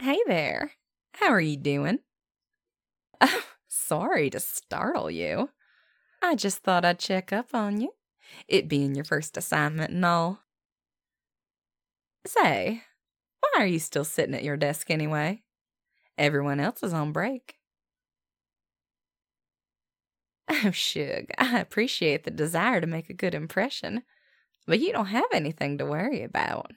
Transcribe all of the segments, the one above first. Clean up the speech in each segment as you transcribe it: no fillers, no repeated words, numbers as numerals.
Hey there. How are you doing? Oh, sorry to startle you. I just thought I'd check up on you. It being your first assignment and all. Say, why are you still sitting at your desk anyway? Everyone else is on break. Oh, Shug, I appreciate the desire to make a good impression, but you don't have anything to worry about.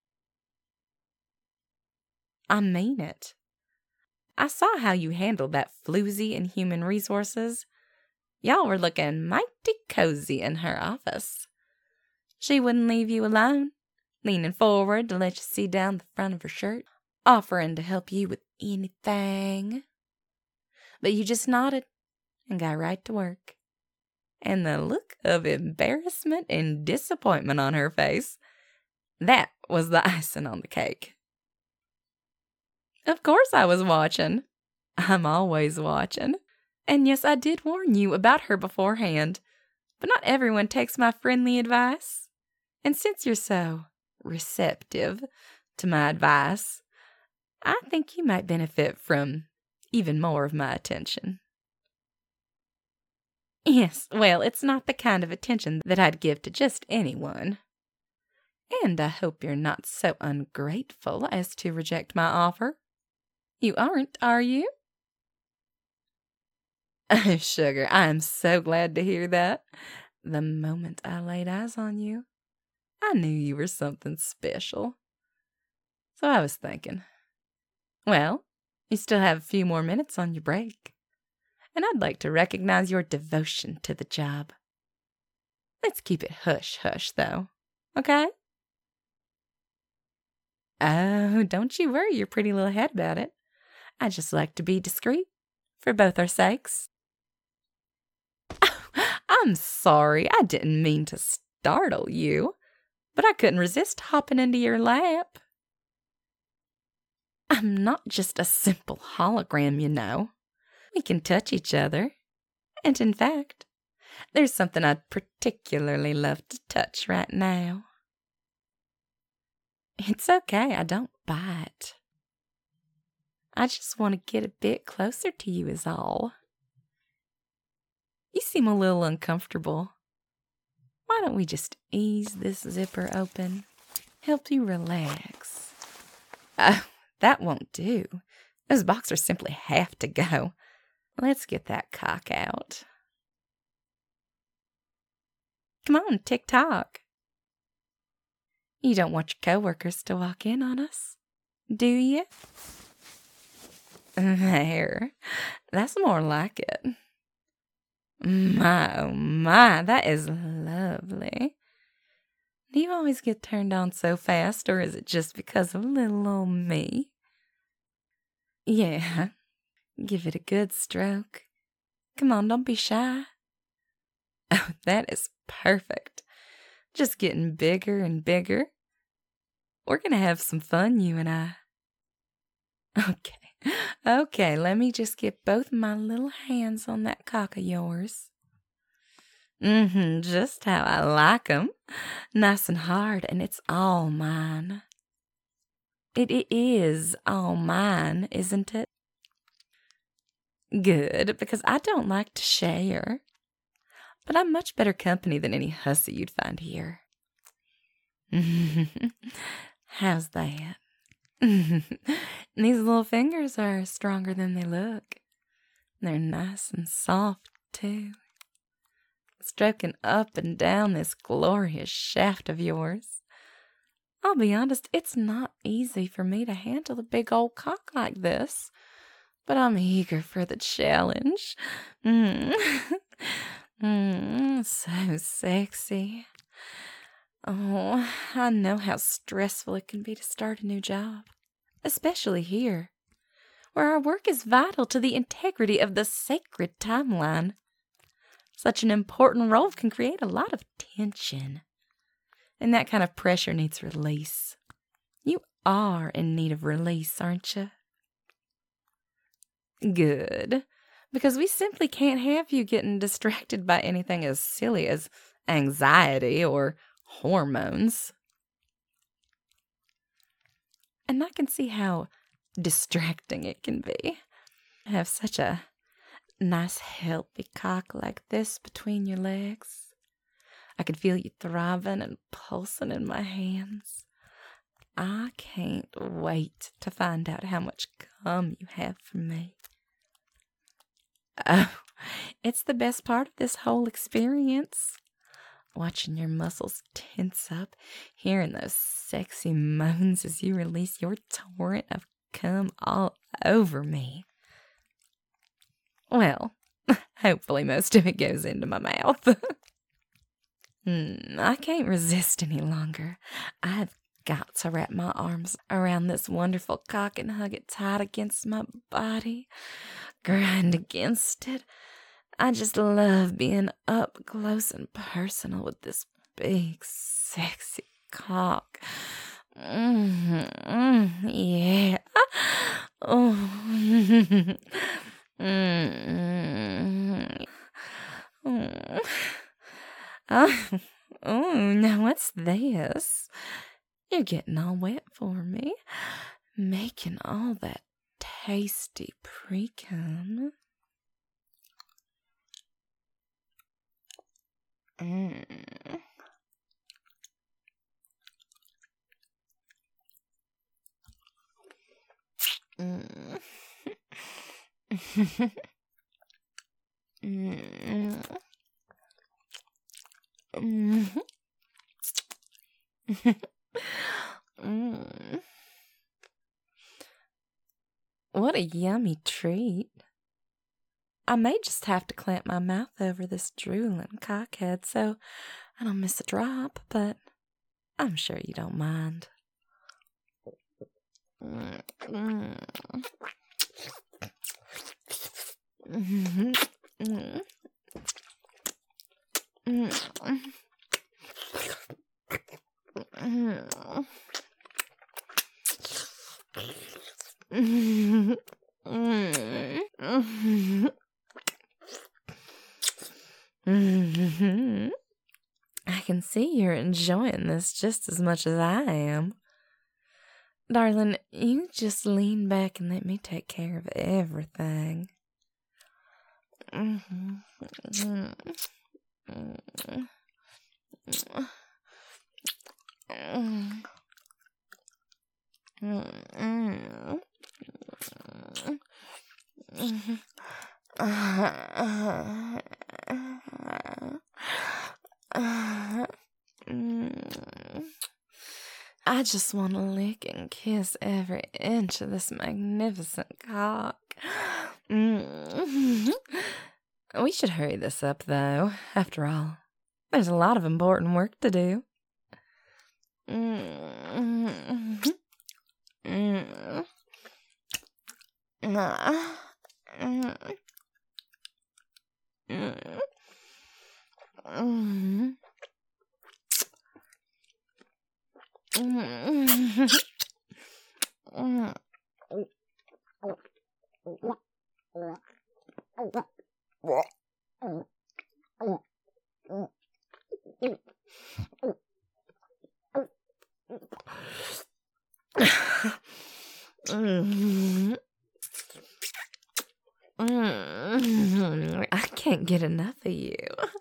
I mean it. I saw how you handled that floozy in human resources. Y'all were looking mighty cozy in her office. She wouldn't leave you alone, leaning forward to let you see down the front of her shirt, offering to help you with anything. But you just nodded and got right to work. And the look of embarrassment and disappointment on her face, that was the icing on the cake. Of course I was watching. I'm always watching. And yes, I did warn you about her beforehand, but not everyone takes my friendly advice. And since you're so receptive to my advice, I think you might benefit from even more of my attention. Yes, well, it's not the kind of attention that I'd give to just anyone. And I hope you're not so ungrateful as to reject my offer. You aren't, are you? Oh, sugar, I am so glad to hear that. The moment I laid eyes on you, I knew you were something special. So I was thinking, well, you still have a few more minutes on your break, and I'd like to recognize your devotion to the job. Let's keep it hush-hush, though, okay? Oh, don't you worry your pretty little head about it. I just like to be discreet, for both our sakes. I'm sorry, I didn't mean to startle you, but I couldn't resist hopping into your lap. I'm not just a simple hologram, you know. We can touch each other. And in fact, there's something I'd particularly love to touch right now. It's okay, I don't bite. I just want to get a bit closer to you is all. You seem a little uncomfortable. Why don't we just ease this zipper open? Help you relax. Oh, that won't do. Those boxers simply have to go. Let's get that cock out. Come on, tick-tock. You don't want your coworkers to walk in on us, do you? There. That's more like it. My, oh my, that is lovely. Do you always get turned on so fast, or is it just because of little old me? Yeah, give it a good stroke. Come on, don't be shy. Oh, that is perfect. Just getting bigger and bigger. We're gonna have some fun, you and I. Okay, let me just get both my little hands on that cock of yours. Just how I like 'em. Nice and hard, and it's all mine. It is all mine, isn't it? Good, because I don't like to share. But I'm much better company than any hussy you'd find here. How's that? These little fingers are stronger than they look. They're nice and soft, too. Stroking up and down this glorious shaft of yours. I'll be honest, it's not easy for me to handle a big old cock like this, but I'm eager for the challenge. So sexy. Oh, I know how stressful it can be to start a new job, especially here, where our work is vital to the integrity of the sacred timeline. Such an important role can create a lot of tension, and that kind of pressure needs release. You are in need of release, aren't you? Good, because we simply can't have you getting distracted by anything as silly as anxiety or hormones. And I can see how distracting it can be. Have such a nice, healthy cock like this between your legs. I could feel you throbbing and pulsing in my hands. I can't wait to find out how much cum you have for me. Oh, it's the best part of this whole experience. Watching your muscles tense up, hearing those sexy moans as you release your torrent of cum all over me. Well, hopefully most of it goes into my mouth. I can't resist any longer. I've got to wrap my arms around this wonderful cock and hug it tight against my body, grind against it. I just love being up close and personal with this big, sexy cock. Yeah. Oh. Oh, now what's this? You're getting all wet for me, making all that tasty pre-cum. What a yummy treat. I may just have to clamp my mouth over this drooling cockhead so I don't miss a drop, but I'm sure you don't mind. I can see you're enjoying this just as much as I am. Darling, you just lean back and let me take care of everything. I just want to lick and kiss every inch of this magnificent cock. We should hurry this up, though. After all, there's a lot of important work to do. I can't get enough of you.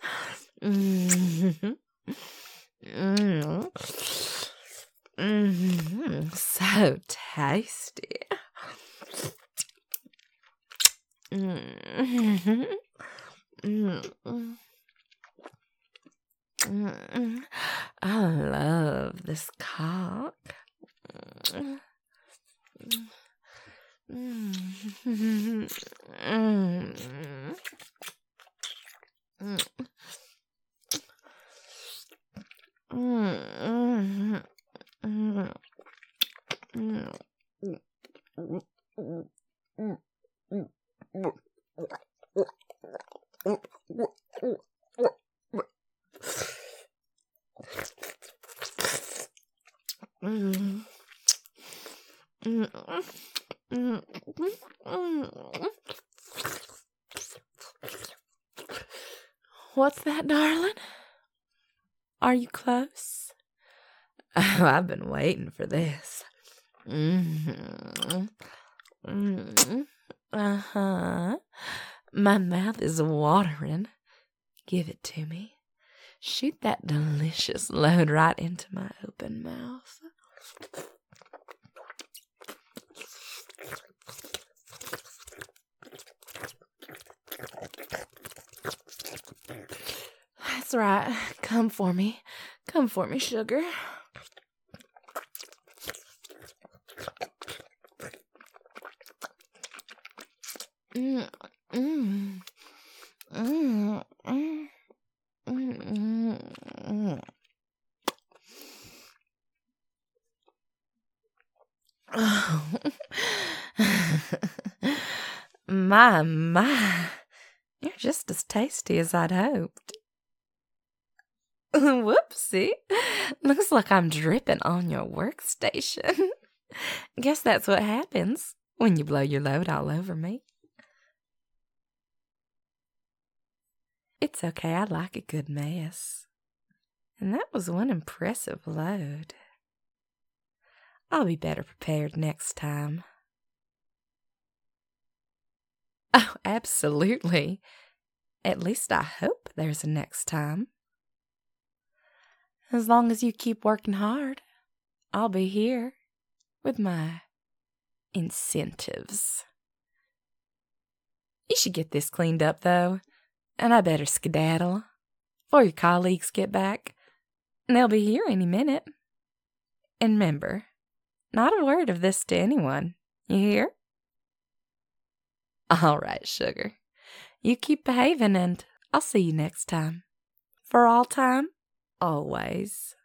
So tasty. I love this cock. What's that, darling? Are you close? Oh, I've been waiting for this. Uh-huh. My mouth is watering. Give it to me. Shoot that delicious load right into my open mouth. That's right. Come for me. Come for me, sugar. Mm, mm, mm, mm, mm, mm. Oh. My. You're just as tasty as I'd hoped. Whoopsie. Looks like I'm dripping on your workstation. Guess that's what happens when you blow your load all over me. It's okay, I like a good mess. And that was one impressive load. I'll be better prepared next time. Oh, absolutely. At least I hope there's a next time. As long as you keep working hard, I'll be here with my incentives. You should get this cleaned up, though, and I better skedaddle before your colleagues get back. They'll be here any minute. And remember, not a word of this to anyone. You hear? All right, sugar. You keep behaving, and I'll see you next time. For all time, always.